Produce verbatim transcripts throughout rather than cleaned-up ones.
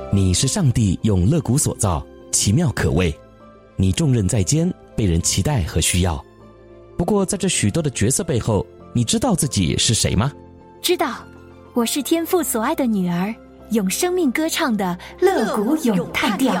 你是上帝用肋骨所造，奇妙可畏，你重任在肩，被人期待和需要。不过在这许多的角色背后，你知道自己是谁吗？ 知道，我是天父所爱的女儿，用生命歌唱的肋骨咏叹调。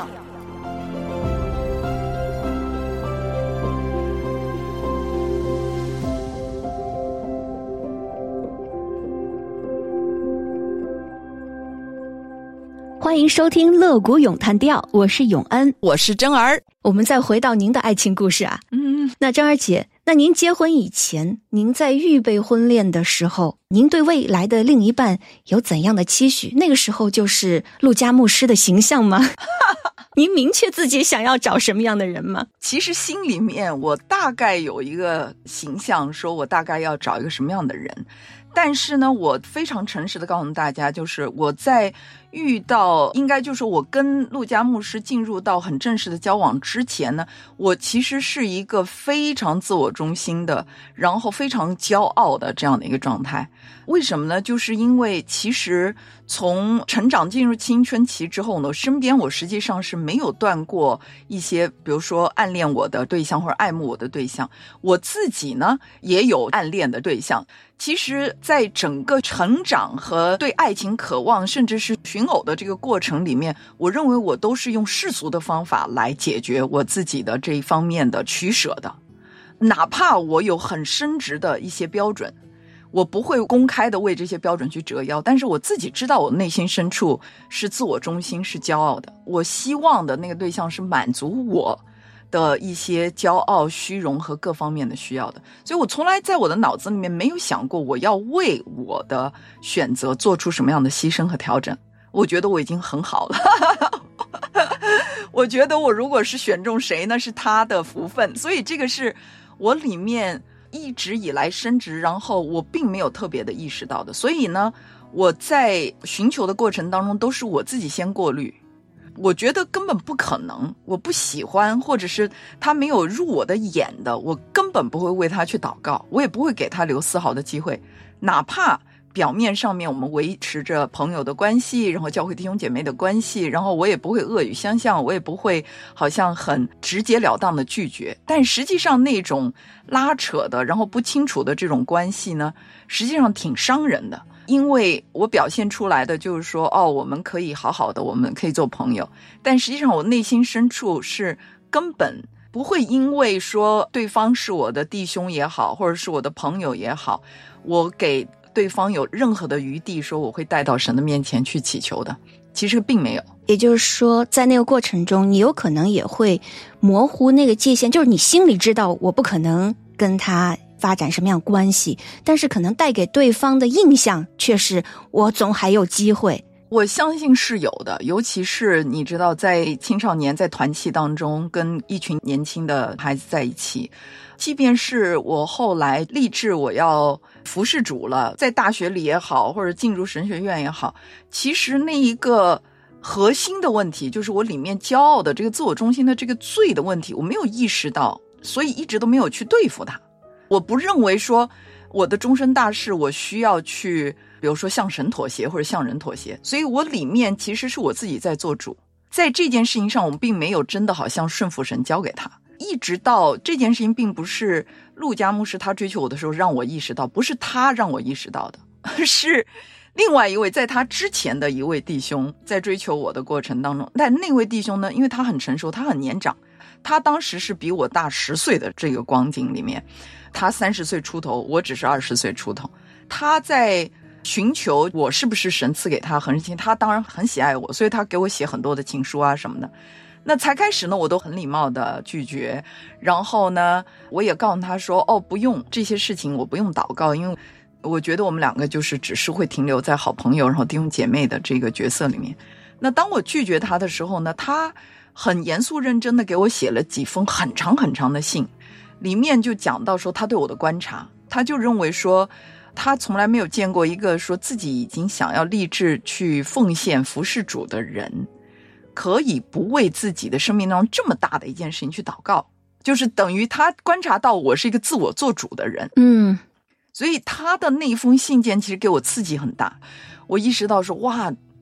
欢迎收听肋骨咏叹调，我是永恩， 我是珍儿。 我们再回到您的爱情故事啊，嗯，那珍儿姐，那您结婚以前，您在预备婚恋的时候，您对未来的另一半有怎样的期许？那个时候就是陆家牧师的形象吗？您明确自己想要找什么样的人吗？ 其实心里面我大概有一个形象，说我大概要找一个什么样的人。但是呢，我非常诚实的告诉大家，就是我在遇到应该就是我跟陆家牧师进入到很正式的交往之前呢，我其实是一个非常自我中心的，然后非常骄傲的这样的一个状态。为什么呢？就是因为其实从成长进入青春期之后呢，身边我实际上是没有断过一些比如说暗恋我的对象或者爱慕我的对象，我自己呢也有暗恋的对象。其实在整个成长和对爱情渴望甚至是寻偶的这个过程里面，我认为我都是用世俗的方法来解决我自己的这一方面的取舍的。哪怕我有很深植的一些标准，我不会公开的为这些标准去折腰，但是我自己知道我内心深处是自我中心，是骄傲的。我希望的那个对象是满足我的一些骄傲、虚荣和各方面的需要的，所以我从来在我的脑子里面没有想过我要为我的选择做出什么样的牺牲和调整。我觉得我已经很好了我觉得我如果是选中谁呢，是他的福分。所以这个是我里面一直以来深植，然后我并没有特别的意识到的。所以呢，我在寻求的过程当中都是我自己先过滤，我觉得根本不可能，我不喜欢或者是他没有入我的眼的，我根本不会为他去祷告，我也不会给他留丝毫的机会。哪怕表面上面我们维持着朋友的关系，然后教会弟兄姐妹的关系，然后我也不会恶语相向，我也不会好像很直截了当的拒绝，但实际上那种拉扯的然后不清楚的这种关系呢，实际上挺伤人的。因为我表现出来的就是说，哦，我们可以好好的，我们可以做朋友，但实际上我内心深处是根本不会因为说对方是我的弟兄也好，或者是我的朋友也好，我给对方有任何的余地说我会带到神的面前去祈求的，其实并没有。 也就是说，在那个过程中，你有可能也会模糊那个界限，就是你心里知道我不可能跟他发展什么样关系，但是可能带给对方的印象却是我总还有机会。 我相信是有的，尤其是你知道在青少年在团契当中跟一群年轻的孩子在一起，即便是我后来立志我要服侍主了，在大学里也好，或者进入神学院也好，其实那一个核心的问题就是我里面骄傲的这个自我中心的这个罪的问题，我没有意识到，所以一直都没有去对付它。我不认为说我的终身大事我需要去比如说向神妥协或者向人妥协，所以我里面其实是我自己在做主。在这件事情上我们并没有真的好像顺服神交给他，一直到这件事情并不是陆家牧师他追求我的时候让我意识到，不是他让我意识到的，是另外一位在他之前的一位弟兄在追求我的过程当中。但那位弟兄呢，因为他很成熟，他很年长，他当时是比我大十岁的这个光景里面，他三十岁出头，我只是二十岁出头。他在寻求我是不是神赐给他很他当然很喜爱我，所以他给我写很多的情书啊什么的。那才开始呢，我都很礼貌的拒绝，然后呢，我也告诉他说，哦，不用这些事情，我不用祷告，因为我觉得我们两个就是只是会停留在好朋友，然后弟兄姐妹的这个角色里面。那当我拒绝他的时候呢，他很严肃认真的给我写了几封很长很长的信，里面就讲到说他对我的观察，他就认为说他从来没有见过一个说自己已经想要立志去奉献服侍主的人可以不为自己的生命当中这么大的一件事情去祷告，就是等于他观察到我是一个自我做主的人。 嗯， 所以他的那封信件其实给我刺激很大，我意识到说哇，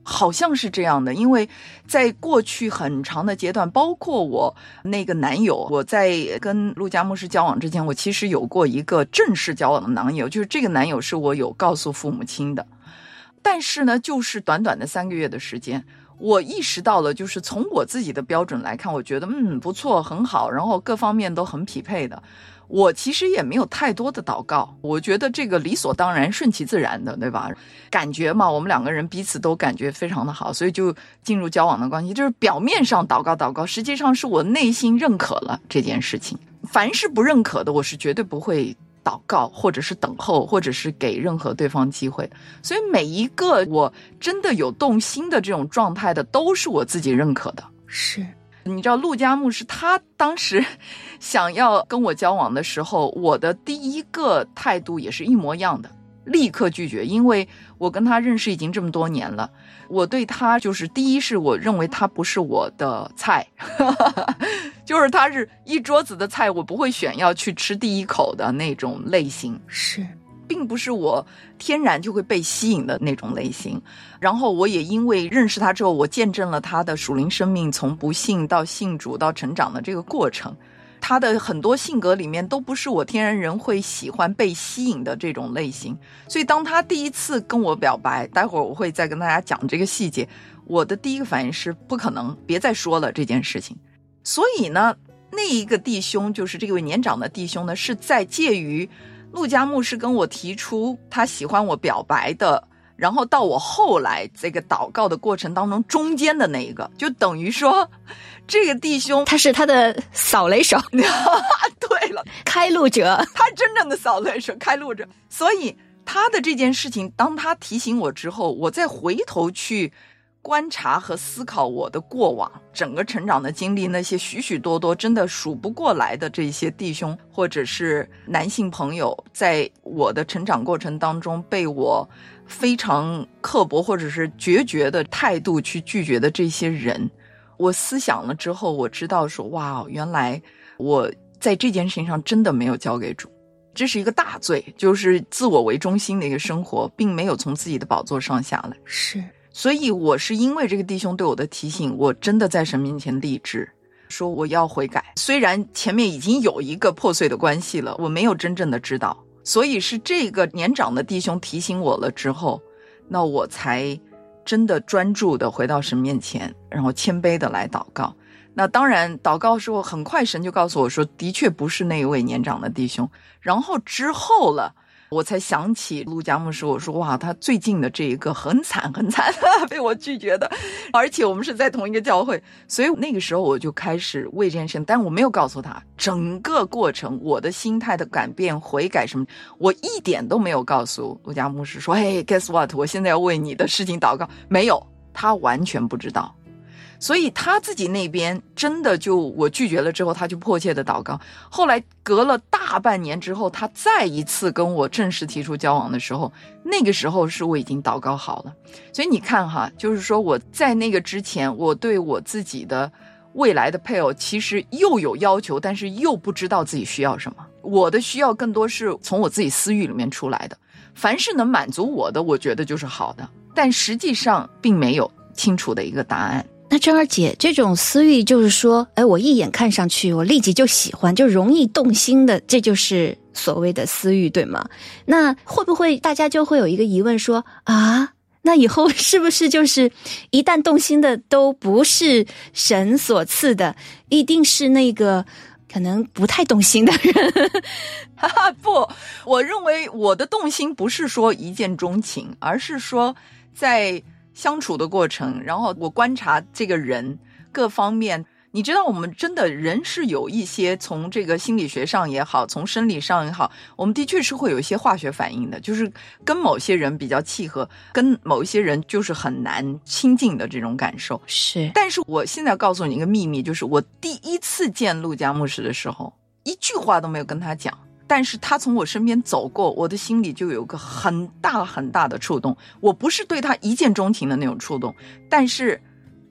好像是这样的，因为在过去很长的阶段，包括我那个男友，我在跟陆家牧师交往之前，我其实有过一个正式交往的男友，就是这个男友是我有告诉父母亲的。但是呢，就是短短的三个月的时间，我意识到了，就是从我自己的标准来看，我觉得嗯不错，很好，然后各方面都很匹配的。我其实也没有太多的祷告，我觉得这个理所当然，顺其自然的，对吧？感觉嘛，我们两个人彼此都感觉非常的好，所以就进入交往的关系。就是表面上祷告祷告，实际上是我内心认可了这件事情。凡是不认可的，我是绝对不会祷告，或者是等候，或者是给任何对方机会。所以每一个我真的有动心的这种状态的，都是我自己认可的。 是。 你知道陆家牧师他当时想要跟我交往的时候，我的第一个态度也是一模一样的，立刻拒绝。因为我跟他认识已经这么多年了，我对他就是第一是我认为他不是我的菜就是他是一桌子的菜，我不会选要去吃第一口的那种类型， 是并不是我天然就会被吸引的那种类型。然后我也因为认识他之后，我见证了他的属灵生命从不信到信主到成长的这个过程。他的很多性格里面都不是我天然人会喜欢被吸引的这种类型。所以当他第一次跟我表白，待会儿我会再跟大家讲这个细节，我的第一个反应是不可能，别再说了这件事情。所以呢，那一个弟兄，就是这位年长的弟兄呢，是在介于陆家牧师跟我提出他喜欢我表白的，然后到我后来这个祷告的过程当中中间的那一个，就等于说这个弟兄他是他的扫雷手对了， 开路者， 他真正的扫雷手，开路者。所以他的这件事情当他提醒我之后，我再回头去观察和思考我的过往，整个成长的经历，那些许许多多真的数不过来的这些弟兄或者是男性朋友，在我的成长过程当中被我非常刻薄或者是决绝的态度去拒绝的这些人，我思想了之后，我知道说，哇，原来我在这件事情上真的没有交给主，这是一个大罪，就是自我为中心的一个生活，并没有从自己的宝座上下来。 是。 所以我是因为这个弟兄对我的提醒，我真的在神面前立志说我要悔改。虽然前面已经有一个破碎的关系了，我没有真正的知道，所以是这个年长的弟兄提醒我了之后，那我才真的专注的回到神面前，然后谦卑的来祷告。那当然祷告的时候，很快神就告诉我说的确不是那一位年长的弟兄。然后之后了，我才想起陆家牧师，我说哇，他最近的这一个很惨很惨被我拒绝的，而且我们是在同一个教会。所以那个时候我就开始为这件事情，但我没有告诉他整个过程，我的心态的改变悔改什么，我一点都没有告诉陆家牧师说嘿 guess what， 我现在要为你的事情祷告，没有，他完全不知道。所以他自己那边真的就我拒绝了之后，他就迫切的祷告。后来隔了大半年之后，他再一次跟我正式提出交往的时候，那个时候是我已经祷告好了。所以你看哈，就是说我在那个之前，我对我自己的未来的配偶其实又有要求，但是又不知道自己需要什么。我的需要更多是从我自己私欲里面出来的，凡是能满足我的，我觉得就是好的，但实际上并没有清楚的一个答案。 那珍儿姐，这种私欲就是说，哎，我一眼看上去，我立即就喜欢，就容易动心的，这就是所谓的私欲，对吗？那会不会大家就会有一个疑问说，啊，那以后是不是就是一旦动心的都不是神所赐的，一定是那个可能不太动心的人？ 哈哈，不，我认为我的动心不是说一见钟情，而是说在相处的过程，然后我观察这个人各方面。你知道我们真的人是有一些从这个心理学上也好，从生理上也好，我们的确是会有一些化学反应的，就是跟某些人比较契合，跟某一些人就是很难亲近的这种感受。 是， 但是我现在告诉你一个秘密，就是我第一次见陆家牧师的时候，一句话都没有跟他讲，但是他从我身边走过，我的心里就有个很大很大的触动。我不是对他一见钟情的那种触动，但是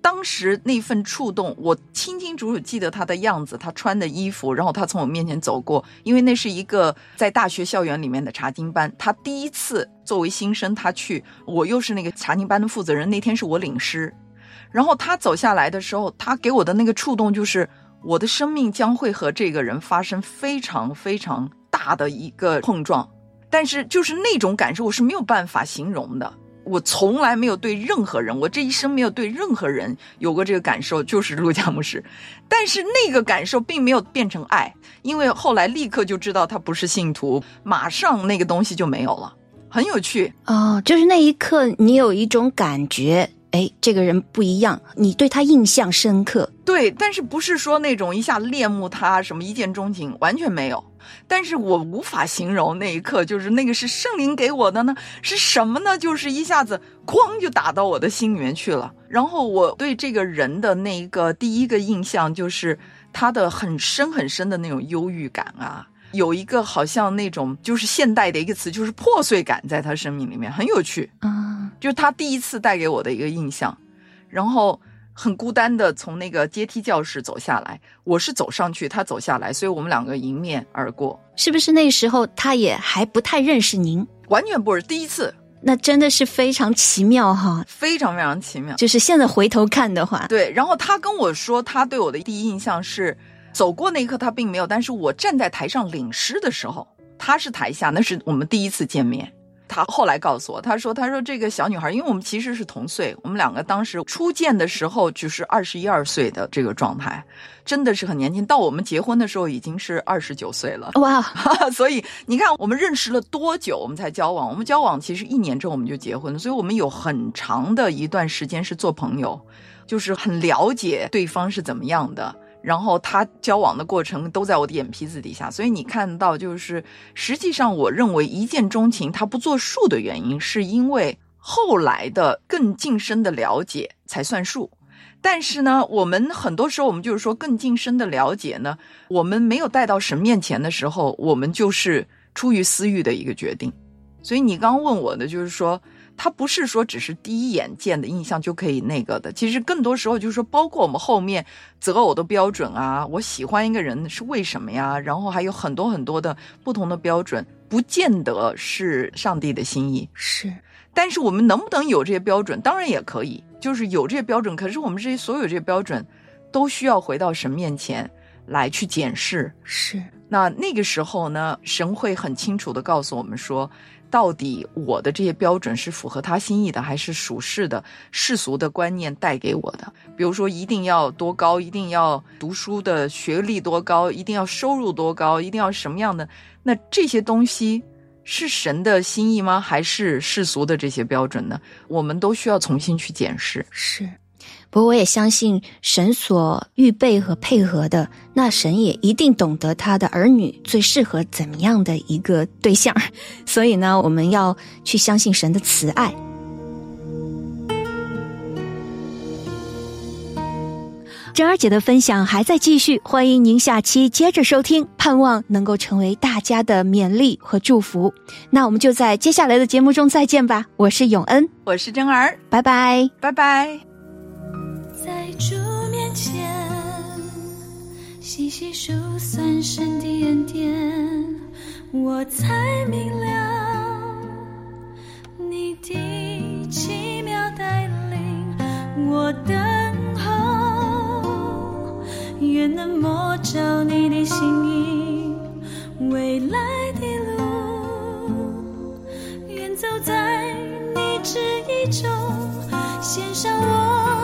当时那份触动，我清清楚楚记得他的样子，他穿的衣服，然后他从我面前走过，因为那是一个在大学校园里面的查经班，他第一次作为新生他去，我又是那个查经班的负责人，那天是我领诗，然后他走下来的时候，他给我的那个触动就是我的生命将会和这个人发生非常非常大的一个碰撞，但是就是那种感受我是没有办法形容的，我从来没有对任何人，我这一生没有对任何人有过这个感受，就是陆家牧师。但是那个感受并没有变成爱，因为后来立刻就知道他不是信徒，马上那个东西就没有了，很有趣。 哦，就是那一刻你有一种感觉，哎，这个人不一样，你对他印象深刻。 对，但是不是说那种一下恋慕他什么一见钟情，完全没有。但是我无法形容那一刻，就是那个是圣灵给我的呢，是什么呢？就是一下子哐就打到我的心里面去了。然后我对这个人的那个第一个印象就是他的很深很深的那种忧郁感啊，有一个好像那种就是现代的一个词，就是破碎感，在他生命里面很有趣啊，就是他第一次带给我的一个印象。然后很孤单的从那个阶梯教室走下来，我是走上去，他走下来，所以我们两个迎面而过。 是不是那时候他也还不太认识您？ 完全不是，第一次。 那真的是非常奇妙哈， 非常非常奇妙。 就是现在回头看的话， 对。然后他跟我说，他对我的第一印象是，走过那一刻他并没有，但是我站在台上领诗的时候，他是台下，那是我们第一次见面。他后来告诉我，他说他说这个小女孩，因为我们其实是同岁，我们两个当时初见的时候就是二十一二岁的这个状态，真的是很年轻，到我们结婚的时候已经是二十九岁了。 哇所以你看我们认识了多久我们才交往，我们交往其实一年之后我们就结婚了，所以我们有很长的一段时间是做朋友，就是很了解对方是怎么样的，然后他交往的过程都在我的眼皮子底下。所以你看到就是实际上我认为一见钟情他不作数的原因，是因为后来的更近深的了解才算数。但是呢，我们很多时候我们就是说更近深的了解呢，我们没有带到神面前的时候，我们就是出于私欲的一个决定。所以你刚刚问我的就是说，他不是说只是第一眼见的印象就可以那个的，其实更多时候就是说包括我们后面择偶的标准啊，我喜欢一个人是为什么呀，然后还有很多很多的不同的标准，不见得是上帝的心意。 是， 但是我们能不能有这些标准，当然也可以，就是有这些标准，可是我们这些所有这些标准都需要回到神面前来去检视。 是， 那那个时候呢，神会很清楚地告诉我们说，到底我的这些标准是符合他心意的，还是属世的世俗的观念带给我的。比如说一定要多高，一定要读书的学历多高，一定要收入多高，一定要什么样的，那这些东西是神的心意吗？还是世俗的这些标准呢？我们都需要重新去检视。 是，不过我也相信神所预备和配合的，那神也一定懂得他的儿女最适合怎么样的一个对象，所以呢，我们要去相信神的慈爱。珍儿姐的分享还在继续，欢迎您下期接着收听，盼望能够成为大家的勉励和祝福。那我们就在接下来的节目中再见吧，我是永恩， 我是珍儿， 拜拜， 拜拜。 在主面前细细数算神的恩典，我才明了你的奇妙带领，我等候愿能摸着你的心意，未来的路愿走在你旨意中，献上我